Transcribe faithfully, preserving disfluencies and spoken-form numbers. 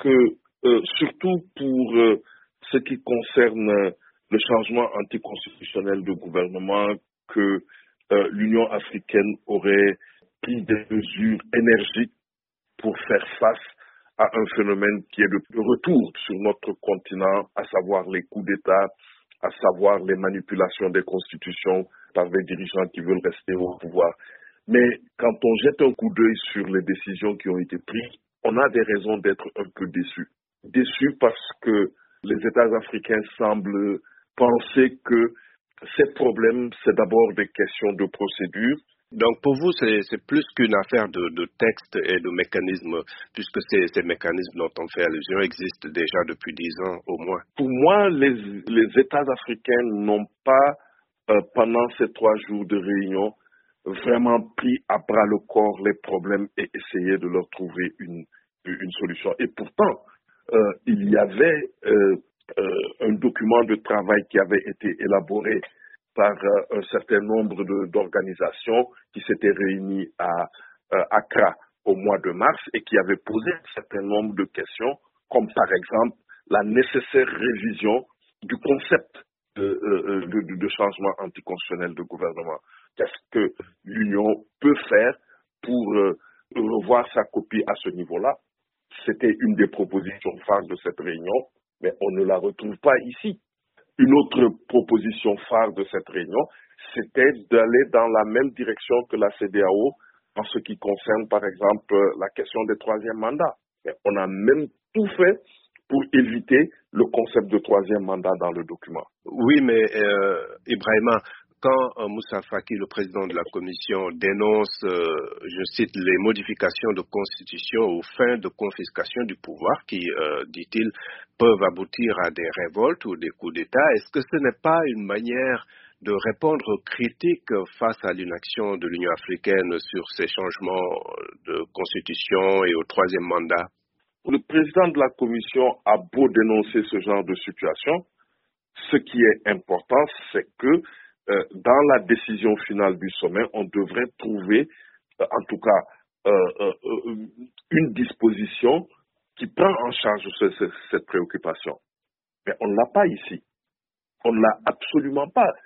que, euh, surtout pour euh, ce qui concerne euh, le changement anticonstitutionnel de gouvernement, que euh, l'Union africaine aurait pris des mesures énergiques pour faire face à un phénomène qui est de retour sur notre continent, à savoir les coups d'État, à savoir les manipulations des constitutions par des dirigeants qui veulent rester au pouvoir. Mais quand on jette un coup d'œil sur les décisions qui ont été prises, on a des raisons d'être un peu déçus. Déçus parce que les États africains semblent penser que ces problèmes, c'est d'abord des questions de procédure. Donc pour vous, c'est, c'est plus qu'une affaire de, de texte et de mécanismes, puisque ces, ces mécanismes dont on fait allusion existent déjà depuis dix ans au moins. Pour moi, les, les États africains n'ont pas, euh, pendant ces trois jours de réunion, vraiment pris à bras le corps les problèmes et essayé de leur trouver une, une solution. Et pourtant, euh, il y avait euh, euh, un document de travail qui avait été élaboré par euh, un certain nombre de, d'organisations qui s'étaient réunies à euh, Accra au mois de mars et qui avaient posé un certain nombre de questions, comme par exemple la nécessaire révision du concept de, euh, de, de changement anticonstitutionnel de gouvernement. Qu'est-ce que l'Union peut faire pour euh, revoir sa copie à ce niveau-là? C'était une des propositions phares de cette réunion, mais on ne la retrouve pas ici. Une autre proposition phare de cette réunion, c'était d'aller dans la même direction que la C D A O en ce qui concerne, par exemple, la question des troisièmes mandats. Mais on a même tout fait pour éviter le concept de troisième mandat dans le document. Oui, mais euh, Ibrahima, quand euh, Moussa Faki, le président de la commission, dénonce, euh, je cite, les modifications de constitution aux fins de confiscation du pouvoir qui, euh, dit-il, peuvent aboutir à des révoltes ou des coups d'État, est-ce que ce n'est pas une manière de répondre aux critiques face à l'inaction de l'Union africaine sur ces changements de constitution et au troisième mandat? Le président de la commission a beau dénoncer ce genre de situation, ce qui est important, c'est que euh, dans la décision finale du sommet, on devrait trouver, euh, en tout cas, euh, euh, une disposition qui prend en charge ce, ce, cette préoccupation. Mais on ne l'a pas ici. On ne l'a absolument pas.